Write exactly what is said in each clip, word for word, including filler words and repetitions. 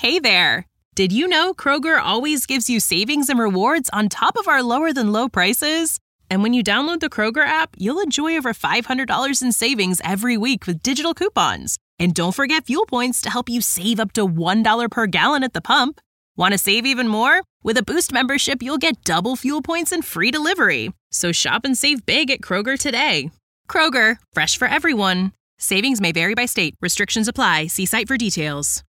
Hey there! Did you know Kroger always gives you savings and rewards on top of our lower-than-low prices? And when you download the Kroger app, you'll enjoy over five hundred dollars in savings every week with digital coupons. And don't forget fuel points to help you save up to one dollar per gallon at the pump. Want to save even more? With a Boost membership, you'll get double fuel points and free delivery. So shop and save big at Kroger today. Kroger, fresh for everyone. Savings may vary by state. Restrictions apply. See site for details.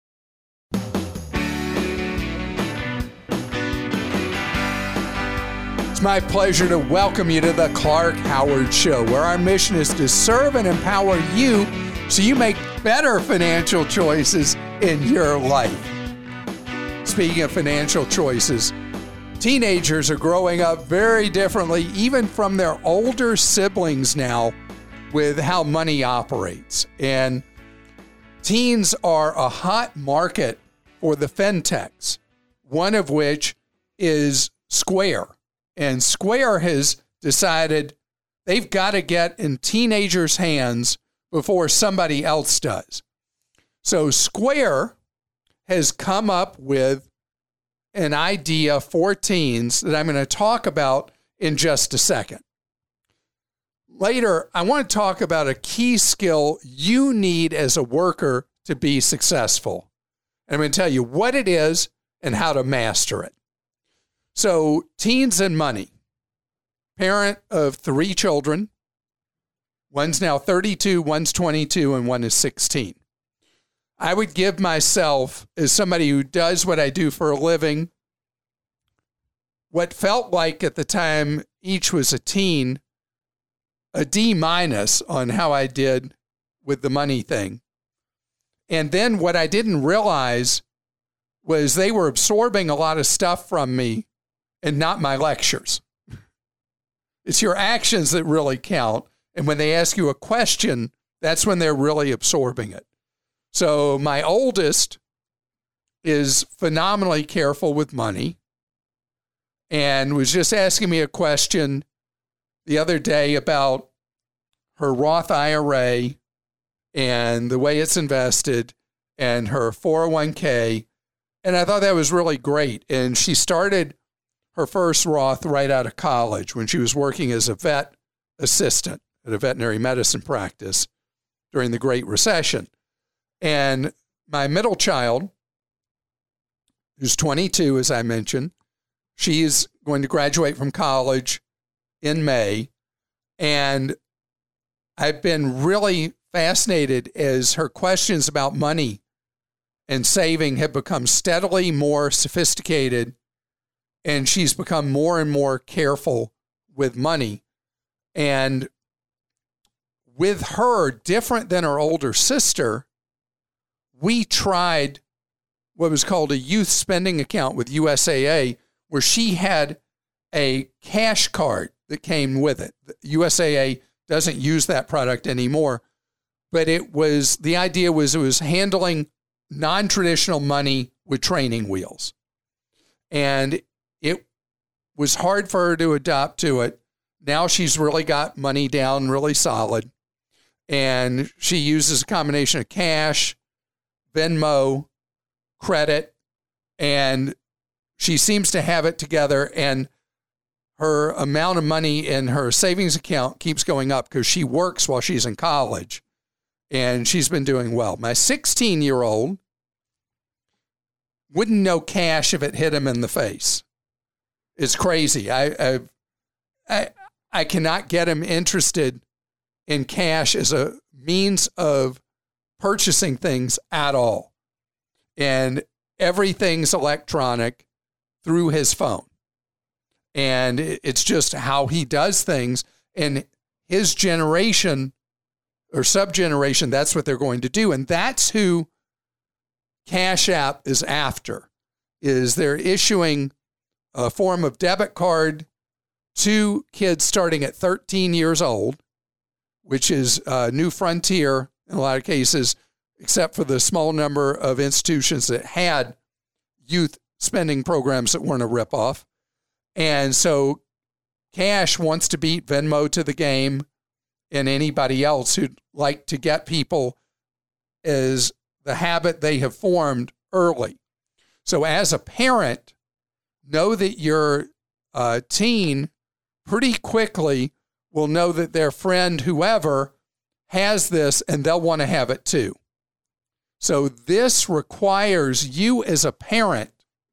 It's my pleasure to welcome you to the Clark Howard Show, where our mission is to serve and empower you so you make better financial choices in your life. Speaking of financial choices, teenagers are growing up very differently, even from their older siblings now, with how money operates. And teens are a hot market for the fintechs, one of which is Square. And Square has decided they've got to get in teenagers' hands before somebody else does. So Square has come up with an idea for teens that I'm going to talk about in just a second. Later, I want to talk about a key skill you need as a worker to be successful. And I'm going to tell you what it is and how to master it. So, teens and money. Parent of three children. One's now thirty-two, one's twenty-two, and one is sixteen. I would give myself, as somebody who does what I do for a living, what felt like at the time each was a teen, a D minus on how I did with the money thing. And then what I didn't realize was they were absorbing a lot of stuff from me and not my lectures. It's your actions that really count. And when they ask you a question, that's when they're really absorbing it. So my oldest is phenomenally careful with money and was just asking me a question the other day about her Roth I R A and the way it's invested and her four oh one k. And I thought that was really great. And she started her first Roth right out of college when she was working as a vet assistant at a veterinary medicine practice during the Great Recession. And my middle child, who's twenty-two, as I mentioned, she's going to graduate from college in May. And I've been really fascinated as her questions about money and saving have become steadily more sophisticated, and she's become more and more careful with money. And with her, different than her older sister, we tried what was called a youth spending account with U S A A, where she had a cash card that came with it. U S A A doesn't use that product anymore, but it was, the idea was it was handling non-traditional money with training wheels. And it was hard for her to adopt to it. Now she's really got money down really solid. And she uses a combination of cash, Venmo, credit, and she seems to have it together. And her amount of money in her savings account keeps going up because she works while she's in college. And she's been doing well. My sixteen-year-old wouldn't know cash if it hit him in the face. It's crazy. I, I, I, I cannot get him interested in cash as a means of purchasing things at all. And everything's electronic through his phone. And it's just how he does things. And his generation or sub-generation, that's what they're going to do. And that's who Cash App is after, is they're issuing a form of debit card to kids starting at thirteen years old, which is a new frontier in a lot of cases, except for the small number of institutions that had youth spending programs that weren't a ripoff. And so Cash wants to beat Venmo to the game and anybody else who'd like to get people as the habit they have formed early. So as a parent, know that your uh, teen pretty quickly will know that their friend, whoever, has this and they'll want to have it too. So this requires you as a parent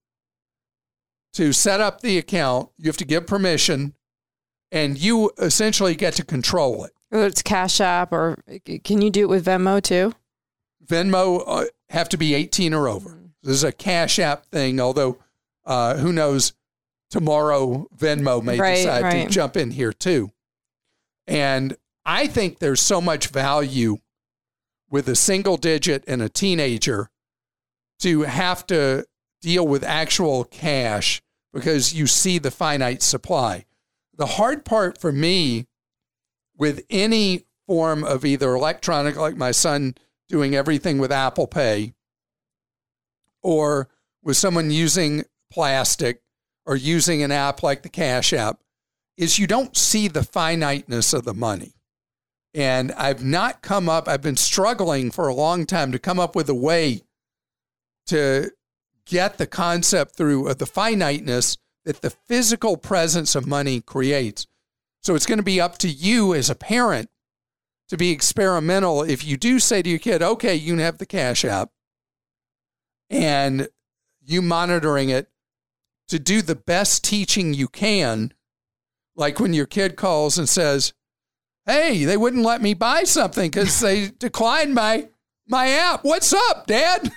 to set up the account. You have to give permission, and you essentially get to control it. Whether it's Cash App, or can you do it with Venmo too? Venmo uh, have to be eighteen or over. This is a Cash App thing, although uh, who knows, tomorrow Venmo may right, decide right. to jump in here too. And I think there's so much value with a single digit and a teenager to have to deal with actual cash because you see the finite supply. The hard part for me with any form of either electronic, like my son doing everything with Apple Pay, or with someone using plastic or using an app like the Cash App, is you don't see the finiteness of the money. And I've not come up, I've been struggling for a long time to come up with a way to get the concept through of the finiteness that the physical presence of money creates. So it's going to be up to you as a parent to be experimental. If you do say to your kid, okay, you can have the Cash App, and you monitoring it to do the best teaching you can, like when your kid calls and says, hey, they wouldn't let me buy something because they declined my my app. What's up, Dad?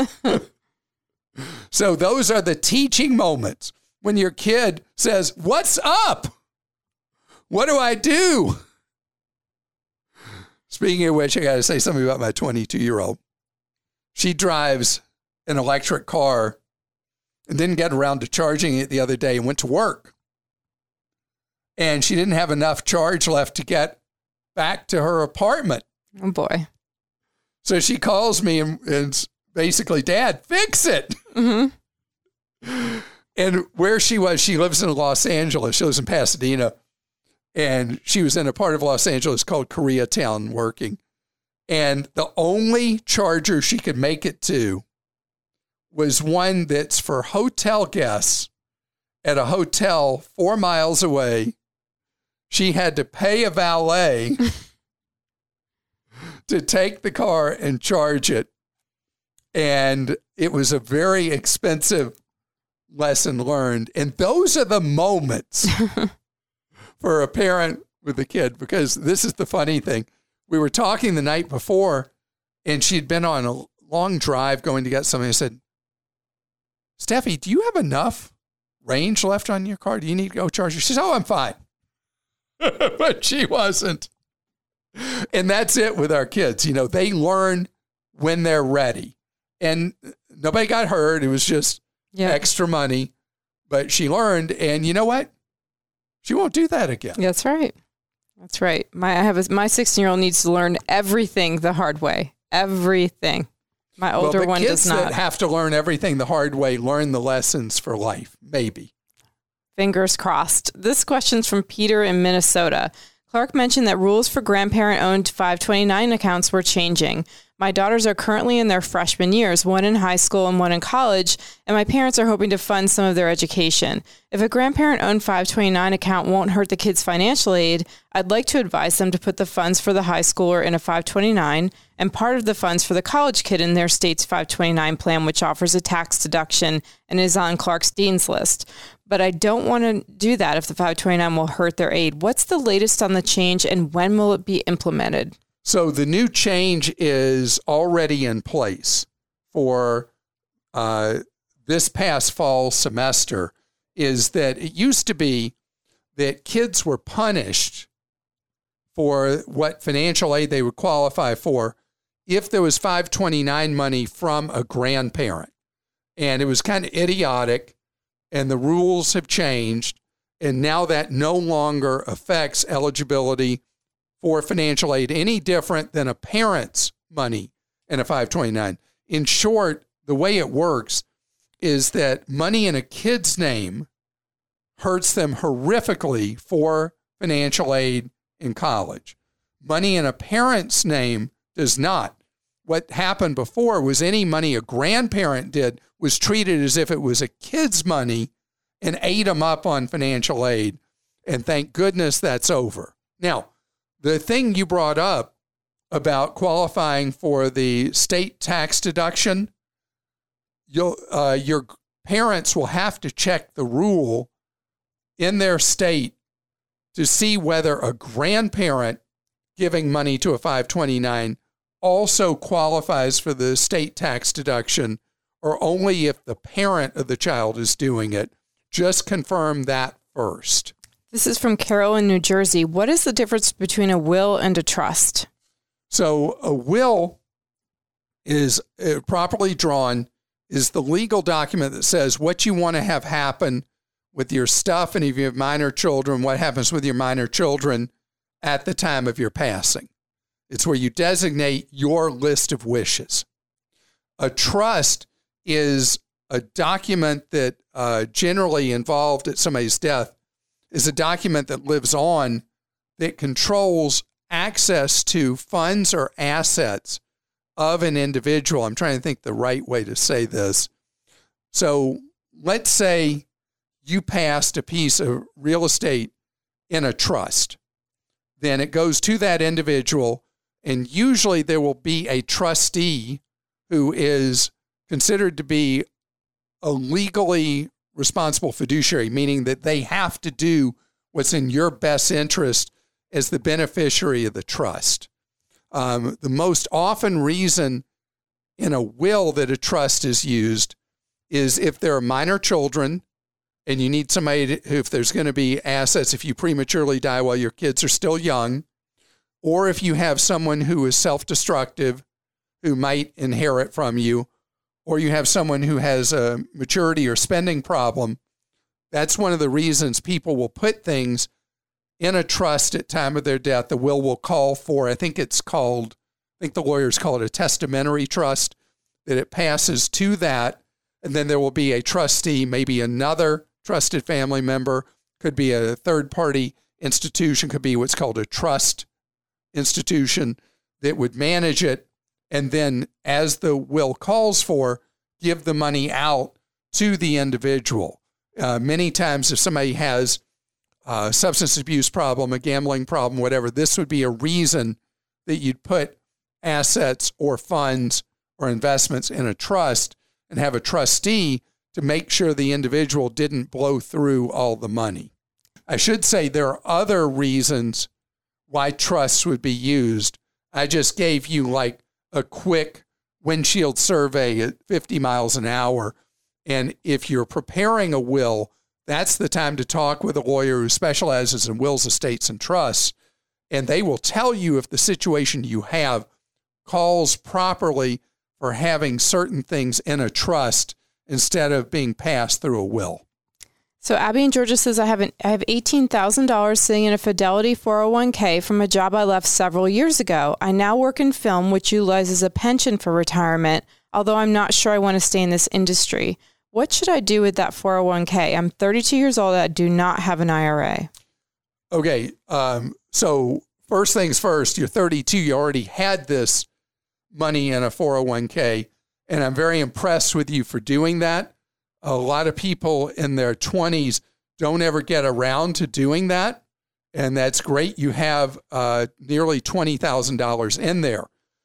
So those are the teaching moments when your kid says, what's up? What do I do? Speaking of which, I got to say something about my twenty-two-year-old. She drives an electric car and didn't get around to charging it the other day and went to work. And she didn't have enough charge left to get back to her apartment. Oh, boy. So she calls me and, and basically, Dad, fix it. Mm-hmm. And where she was, she lives in Los Angeles. She lives in Pasadena. And she was in a part of Los Angeles called Koreatown working. And the only charger she could make it to was one that's for hotel guests at a hotel four miles away. She had to pay a valet to take the car and charge it. And it was a very expensive lesson learned. And those are the moments for a parent with a kid, because this is the funny thing. We were talking the night before, and she'd been on a long drive going to get something. I said, Steffi, do you have enough range left on your car? Do you need to go charge it? She says, oh, I'm fine. But she wasn't. And that's it with our kids. You know, they learn when they're ready. And nobody got hurt. It was just yeah. extra money. But she learned, and you know what? She won't do that again. That's right. That's right. My I have a, my sixteen-year-old needs to learn everything the hard way. Everything. My older well, one does not. Kids that have to learn everything the hard way learn the lessons for life. Maybe. Fingers crossed. This question's from Peter in Minnesota. Clark mentioned that rules for grandparent-owned five twenty-nine accounts were changing. My daughters are currently in their freshman years, one in high school and one in college, and my parents are hoping to fund some of their education. If a grandparent-owned five twenty-nine account won't hurt the kids' financial aid, I'd like to advise them to put the funds for the high schooler in a five twenty-nine and part of the funds for the college kid in their state's five twenty-nine plan, which offers a tax deduction and is on Clark's Dean's List. But I don't want to do that if the five twenty-nine will hurt their aid. What's the latest on the change, and when will it be implemented? So the new change is already in place for uh, this past fall semester, is that it used to be that kids were punished for what financial aid they would qualify for if there was five twenty-nine money from a grandparent. And it was kind of idiotic, and the rules have changed, and now that no longer affects eligibility for financial aid any different than a parent's money in a five twenty-nine. In short, the way it works is that money in a kid's name hurts them horrifically for financial aid in college. Money in a parent's name does not, what happened before was any money a grandparent did was treated as if it was a kid's money and ate them up on financial aid. And thank goodness that's over. Now, the thing you brought up about qualifying for the state tax deduction, you'll, uh, your parents will have to check the rule in their state to see whether a grandparent giving money to a five twenty-nine also qualifies for the state tax deduction, or only if the parent of the child is doing it. Just confirm that first. This is from Carol in New Jersey. What is the difference between a will and a trust? So a will is uh, properly drawn, is the legal document that says what you want to have happen with your stuff, and if you have minor children, what happens with your minor children at the time of your passing. It's where you designate your list of wishes. A trust is a document that uh, generally involved at somebody's death is a document that lives on, that controls access to funds or assets of an individual. I'm trying to think the right way to say this. So let's say you passed a piece of real estate in a trust. Then it goes to that individual, and usually there will be a trustee who is considered to be a legally responsible fiduciary, meaning that they have to do what's in your best interest as the beneficiary of the trust. Um, the most often reason in a will that a trust is used is if there are minor children and you need somebody to, if there's going to be assets, if you prematurely die while your kids are still young, or if you have someone who is self-destructive who might inherit from you, or you have someone who has a maturity or spending problem. That's one of the reasons people will put things in a trust at time of their death. The will will call for, I think it's called, I think the lawyers call it a testamentary trust, that it passes to that, and then there will be a trustee, maybe another trusted family member, could be a third-party institution, could be what's called a trust institution that would manage it, and then as the will calls for, give the money out to the individual. Uh, many times if somebody has a substance abuse problem, a gambling problem, whatever, this would be a reason that you'd put assets or funds or investments in a trust and have a trustee to make sure the individual didn't blow through all the money. I should say there are other reasons why trusts would be used. I just gave you like a quick windshield survey at fifty miles an hour. And if you're preparing a will, that's the time to talk with a lawyer who specializes in wills, estates, and trusts. And they will tell you if the situation you have calls properly for having certain things in a trust instead of being passed through a will. So Abby in Georgia says, I have an, I have eighteen thousand dollars sitting in a Fidelity four oh one k from a job I left several years ago. I now work in film, which utilizes a pension for retirement, although I'm not sure I want to stay in this industry. What should I do with that four oh one k? I'm thirty-two years old. I do not have an I R A. Okay. Um, so first things first, you're thirty-two. You already had this money in a four oh one k, and I'm very impressed with you for doing that. A lot of people in their twenties don't ever get around to doing that, and that's great. You have uh, nearly twenty thousand dollars in there.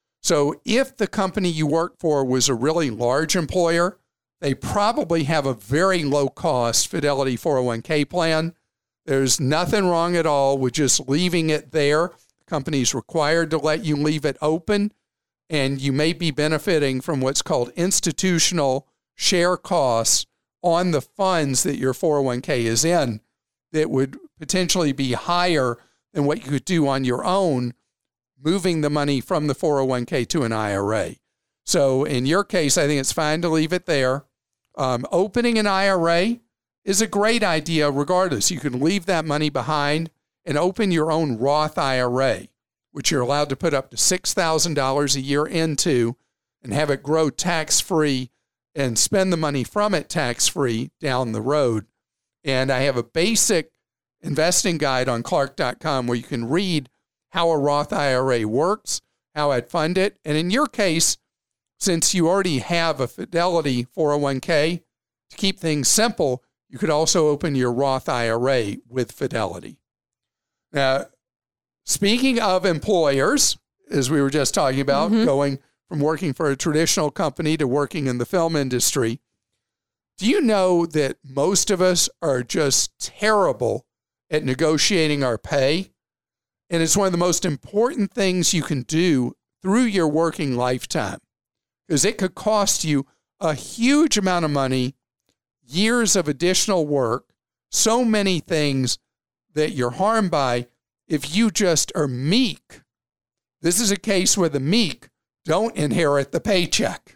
So if the company you work for was a really large employer, they probably have a very low-cost Fidelity four oh one k plan. There's nothing wrong at all with just leaving it there. The company's required to let you leave it open, and you may be benefiting from what's called institutional share costs on the funds that your four oh one k is in that would potentially be higher than what you could do on your own, moving the money from the four oh one k to an I R A. So in your case, I think it's fine to leave it there. Um, opening an I R A is a great idea regardless. You can leave that money behind and open your own Roth I R A, which you're allowed to put up to six thousand dollars a year into and have it grow tax-free and spend the money from it tax-free down the road. And I have a basic investing guide on Clark dot com where you can read how a Roth I R A works, how I'd fund it. And in your case, since you already have a Fidelity four oh one k, to keep things simple, you could also open your Roth I R A with Fidelity. Now, speaking of employers, as we were just talking about, mm-hmm. going from working for a traditional company to working in the film industry, do you know that most of us are just terrible at negotiating our pay? And it's one of the most important things you can do through your working lifetime, because it could cost you a huge amount of money, years of additional work, so many things that you're harmed by if you just are meek. This is a case where the meek don't inherit the paycheck.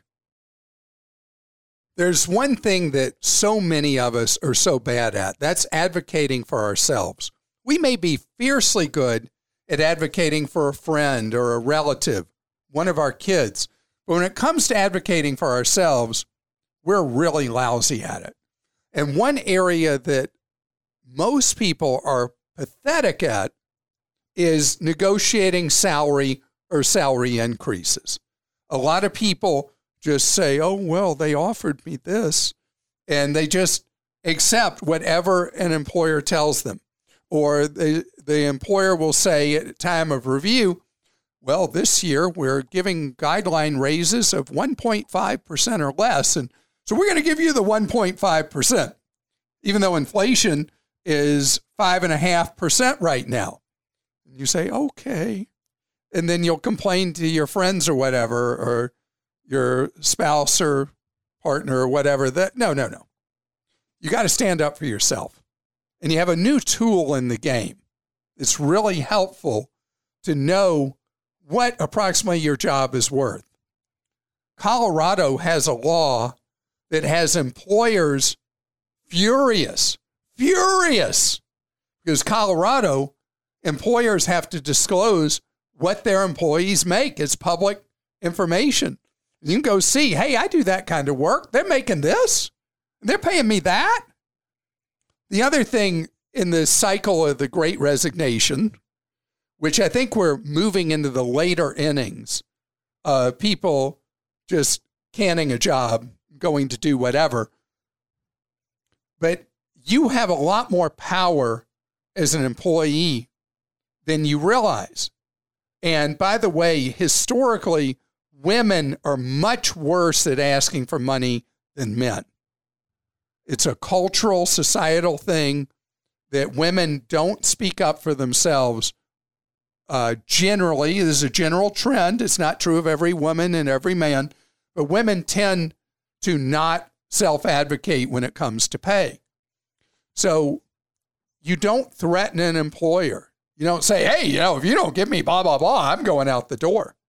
There's one thing that so many of us are so bad at. That's advocating for ourselves. We may be fiercely good at advocating for a friend or a relative, one of our kids. But when it comes to advocating for ourselves, we're really lousy at it. And one area that most people are pathetic at is negotiating salary or salary increases. A lot of people just say, oh, well, they offered me this, and they just accept whatever an employer tells them. Or the, the employer will say at time of review, well, this year we're giving guideline raises of one point five percent or less, and so we're going to give you the one point five percent, even though inflation is five point five percent right now. And you say, okay. And then you'll complain to your friends or whatever, or your spouse or partner or whatever. That no, no, no. You got to stand up for yourself. And you have a new tool in the game. It's really helpful to know what approximately your job is worth. Colorado has a law that has employers furious, furious, because Colorado employers have to disclose what their employees make. It's public information. You can go see, hey, I do that kind of work. They're making this. They're paying me that. The other thing in the cycle of the Great Resignation, which I think we're moving into the later innings, uh, people just canning a job, going to do whatever. But you have a lot more power as an employee than you realize. And by the way, historically, women are much worse at asking for money than men. It's a cultural, societal thing that women don't speak up for themselves. Uh, generally, this is a general trend. It's not true of every woman and every man, but women tend to not self-advocate when it comes to pay. So you don't threaten an employer. You don't say, hey, you know, if you don't give me blah, blah, blah, I'm going out the door.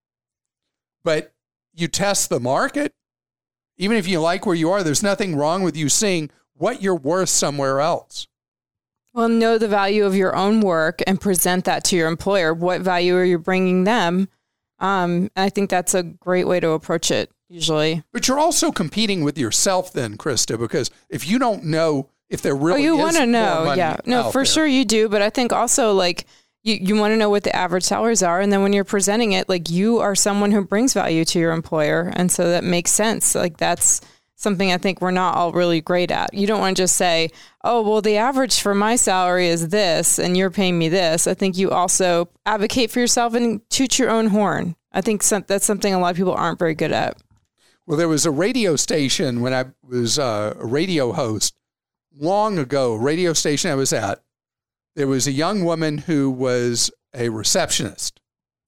But you test the market. Even if you like where you are, there's nothing wrong with you seeing what you're worth somewhere else. Well, know the value of your own work and present that to your employer. What value are you bringing them? Um, and I think that's a great way to approach it, usually. But you're also competing with yourself then, Krista, because if you don't know if there really oh, you is want to know, money yeah. No, for there. sure you do. But I think also, like, you, you want to know what the average salaries are. And then when you're presenting it, like, you are someone who brings value to your employer. And so that makes sense. Like, that's something I think we're not all really great at. You don't want to just say, oh, well, the average for my salary is this and you're paying me this. I think you also advocate for yourself and toot your own horn. I think some, that's something a lot of people aren't very good at. Well, there was a radio station when I was uh, a radio host long ago, a radio station I was at. There was a young woman who was a receptionist,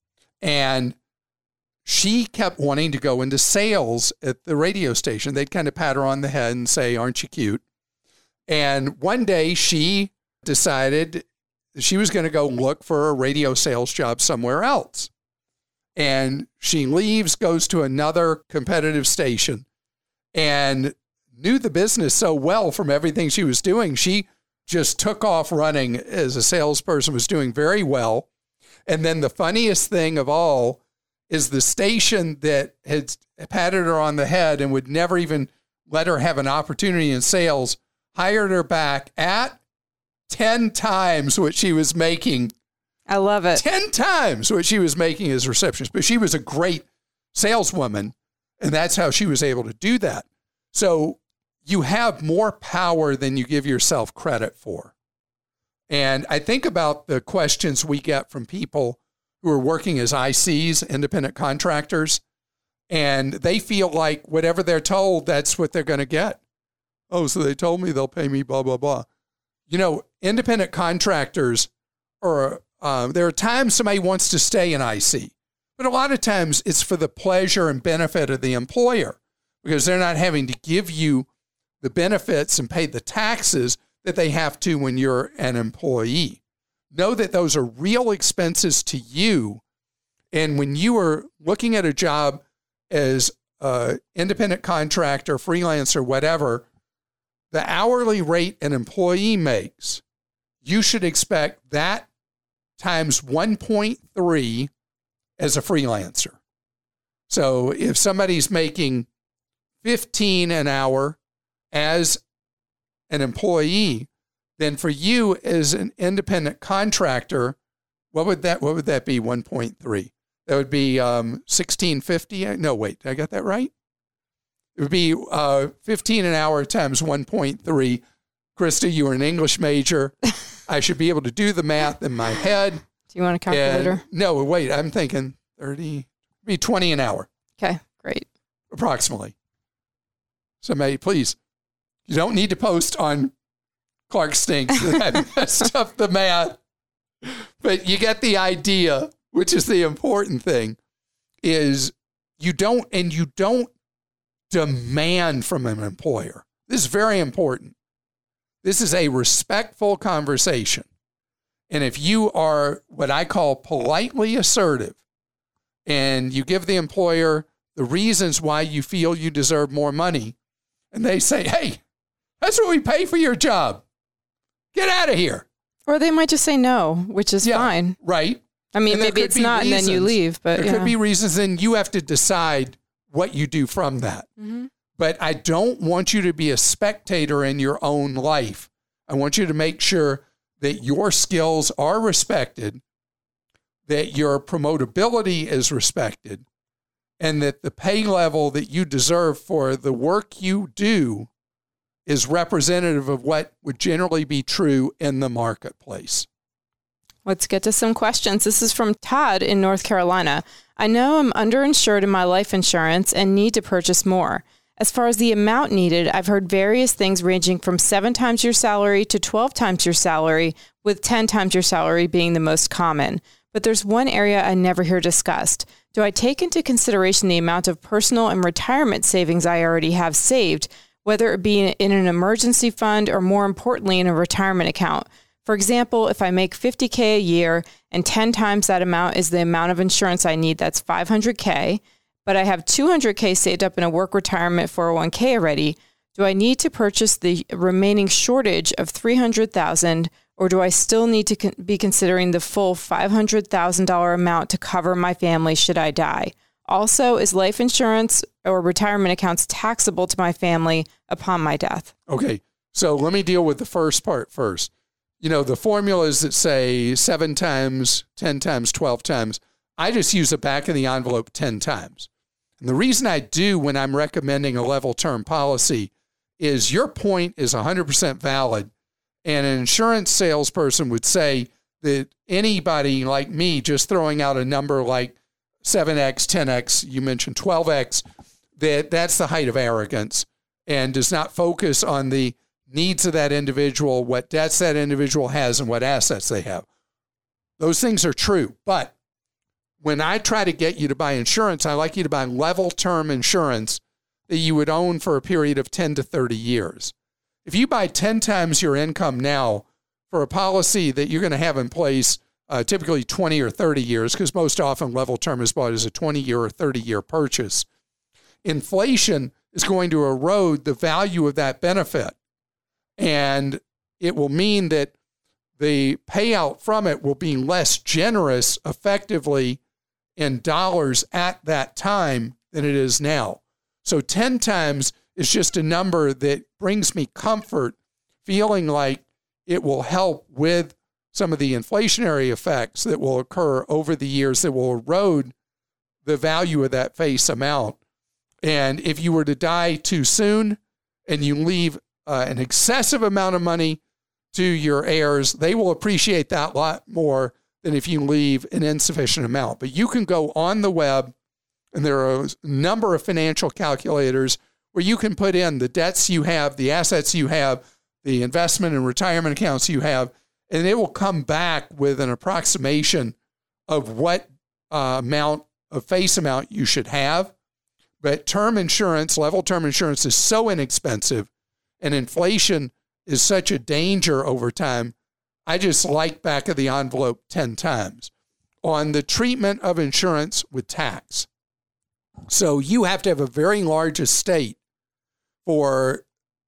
and she kept wanting to go into sales at the radio station. They'd kind of pat her on the head and say, aren't you cute? And one day she decided she was going to go look for a radio sales job somewhere else. And she leaves, goes to another competitive station, and knew the business so well from everything she was doing. She just took off running as a salesperson, was doing very well. And then the funniest thing of all is the station that had patted her on the head and would never even let her have an opportunity in sales, hired her back at ten times what she was making I love it. ten times what she was making as a receptionist. But she was a great saleswoman, and that's how she was able to do that. So you have more power than you give yourself credit for. And I think about the questions we get from people who are working as I Cs, independent contractors, and they feel like whatever they're told, that's what they're going to get. Oh, so they told me they'll pay me, blah, blah, blah. You know, independent contractors, or uh, there are times somebody wants to stay in I C, but a lot of times it's for the pleasure and benefit of the employer because they're not having to give you the benefits and pay the taxes that they have to when you're an employee. Know that those are real expenses to you. And when you are looking at a job as an independent contractor, freelancer, whatever, the hourly rate an employee makes, you should expect that times one point three as a freelancer. So if somebody's making fifteen an hour as an employee, then for you as an independent contractor, what would that what would that be? one point three. That would be um, sixteen fifty. No, wait, did I get that right? It would be uh, fifteen an hour times one point three. Krista, you were an English major. I should be able to do the math in my head. Do you want a calculator? And, no, wait, I'm thinking thirty, be twenty an hour. Okay, great. Approximately. Somebody, please. You don't need to post on Clark Stinks that I messed up the math. But you get the idea, which is the important thing, is you don't, and you don't demand from an employer. This is very important. This is a respectful conversation. And if you are what I call politely assertive, and you give the employer the reasons why you feel you deserve more money, and they say, hey, that's what we pay for your job. Get out of here. Or they might just say no, which is yeah, fine. Right. I mean, maybe it's not, reasons, and then you leave. But there yeah. could be reasons, and you have to decide what you do from that. Mm-hmm. But I don't want you to be a spectator in your own life. I want you to make sure that your skills are respected, that your promotability is respected, and that the pay level that you deserve for the work you do is representative of what would generally be true in the marketplace. Let's get to some questions. This is from Todd in North Carolina. I know I'm underinsured in my life insurance and need to purchase more. As far as the amount needed, I've heard various things ranging from seven times your salary to twelve times your salary, with ten times your salary being the most common. But there's one area I never hear discussed. Do I take into consideration the amount of personal and retirement savings I already have saved, whether it be in an emergency fund or, more importantly, in a retirement account? For example, if I make fifty thousand dollars a year and ten times that amount is the amount of insurance I need, that's five hundred thousand dollars, but I have two hundred thousand dollars saved up in a work retirement four oh one k already, do I need to purchase the remaining shortage of three hundred thousand dollars, or do I still need to con- be considering the full five hundred thousand dollars amount to cover my family should I die? Also, is life insurance or retirement accounts taxable to my family upon my death? Okay, so let me deal with the first part first. You know, the formulas that say seven times, ten times, twelve times, I just use a back of the envelope ten times. And the reason I do when I'm recommending a level term policy is your point is one hundred percent valid. And an insurance salesperson would say that anybody like me just throwing out a number like seven X, ten X, you mentioned twelve X, that that's the height of arrogance and does not focus on the needs of that individual, what debts that individual has, and what assets they have. Those things are true. But when I try to get you to buy insurance, I like you to buy level term insurance that you would own for a period of ten to thirty years. If you buy ten times your income now for a policy that you're going to have in place uh, typically twenty or thirty years, because most often level term is bought as a twenty-year or thirty-year purchase, inflation is going to erode the value of that benefit. And it will mean that the payout from it will be less generous effectively in dollars at that time than it is now. So ten times is just a number that brings me comfort, feeling like it will help with some of the inflationary effects that will occur over the years that will erode the value of that face amount. And if you were to die too soon and you leave uh, an excessive amount of money to your heirs, they will appreciate that a lot more than if you leave an insufficient amount. But you can go on the web, and there are a number of financial calculators where you can put in the debts you have, the assets you have, the investment and retirement accounts you have, and it will come back with an approximation of what uh, amount of face amount you should have. But term insurance, level term insurance, is so inexpensive, and inflation is such a danger over time. I just like back of the envelope ten times on the treatment of insurance with tax. So you have to have a very large estate for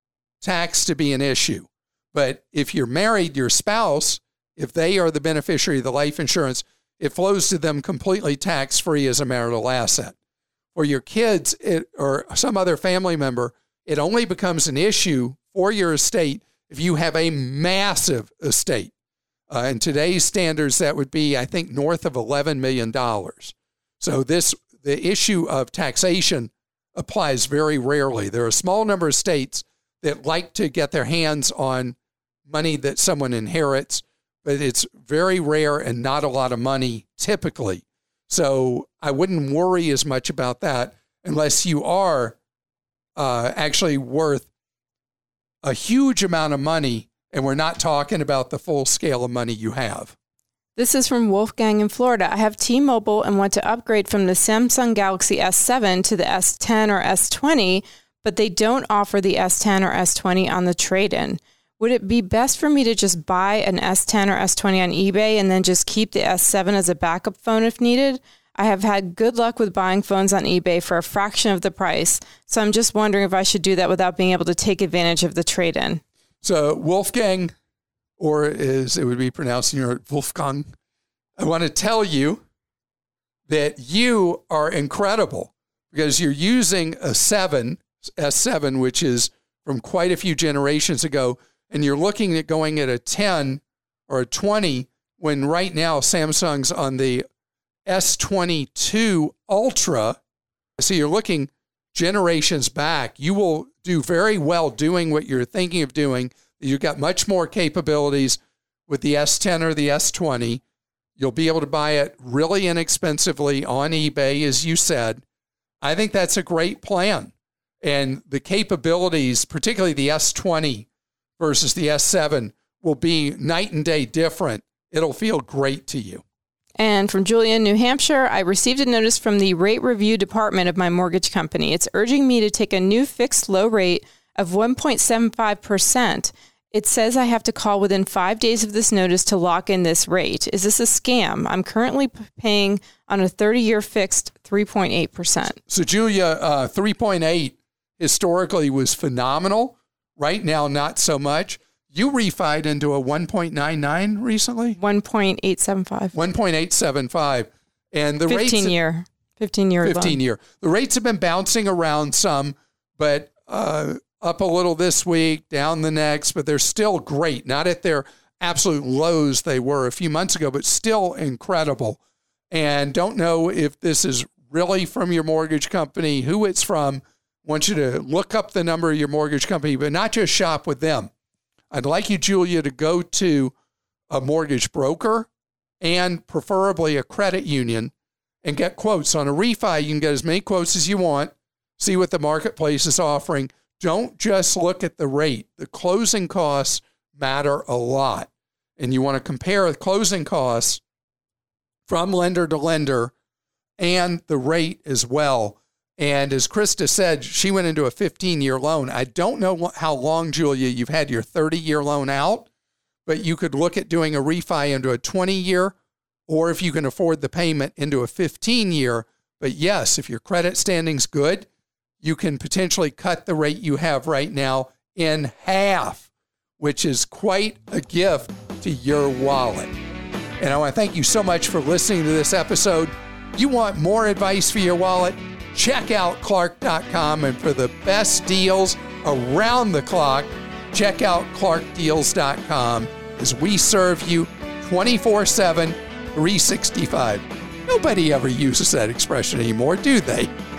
tax to be an issue. But if you're married, your spouse, if they are the beneficiary of the life insurance, it flows to them completely tax-free as a marital asset. For your kids it, or some other family member, it only becomes an issue for your estate if you have a massive estate. Uh, in today's standards, that would be, I think, north of eleven million dollars. So this the issue of taxation applies very rarely. There are a small number of states that like to get their hands on money that someone inherits, but it's very rare and not a lot of money typically. So I wouldn't worry as much about that unless you are uh, actually worth a huge amount of money, and we're not talking about the full scale of money you have. This is from Wolfgang in Florida. I have T-Mobile and want to upgrade from the Samsung Galaxy S seven to the S ten or S twenty, but they don't offer the S ten or S twenty on the trade-in. Would it be best for me to just buy an S ten or S twenty on eBay and then just keep the S seven as a backup phone if needed? I have had good luck with buying phones on eBay for a fraction of the price, so I'm just wondering if I should do that without being able to take advantage of the trade-in. So Wolfgang, or as it would be pronounced in your Wolfgang, I want to tell you that you are incredible because you're using a seven, S seven, which is from quite a few generations ago, and you're looking at going at a ten or a twenty when right now Samsung's on the S twenty-two Ultra. So you're looking generations back. You will do very well doing what you're thinking of doing. You've got much more capabilities with the S ten or the S twenty. You'll be able to buy it really inexpensively on eBay, as you said. I think that's a great plan. And the capabilities, particularly the S twenty versus the S seven, will be night and day different. It'll feel great to you. And from Julia in New Hampshire, I received a notice from the rate review department of my mortgage company. It's urging me to take a new fixed low rate of one point seven five percent. It says I have to call within five days of this notice to lock in this rate. Is this a scam? I'm currently paying on a thirty-year fixed three point eight percent. So, Julia, uh, three point eight historically was phenomenal. Right now, not so much. You refied into a one point nine nine recently? one point eight seven five. one point eight seven five. And the rates... fifteen year. fifteen year. fifteen year. The rates have been bouncing around some, but uh, up a little this week, down the next, but they're still great. Not at their absolute lows they were a few months ago, but still incredible. And don't know if this is really from your mortgage company, who it's from. I want you to look up the number of your mortgage company, but not just shop with them. I'd like you, Julia, to go to a mortgage broker and preferably a credit union and get quotes. On a refi, you can get as many quotes as you want, see what the marketplace is offering. Don't just look at the rate. The closing costs matter a lot. And you want to compare the closing costs from lender to lender and the rate as well. And as Krista said, she went into a fifteen-year loan. I don't know how long, Julia, you've had your thirty-year loan out, but you could look at doing a refi into a twenty-year, or if you can afford the payment, into a fifteen-year. But yes, if your credit standing's good, you can potentially cut the rate you have right now in half, which is quite a gift to your wallet. And I want to thank you so much for listening to this episode. You want more advice for your wallet? Check out Clark dot com, and for the best deals around the clock, check out Clark Deals dot com. As we serve you, twenty-four seven, three sixty-five. Nobody ever uses that expression anymore, do they?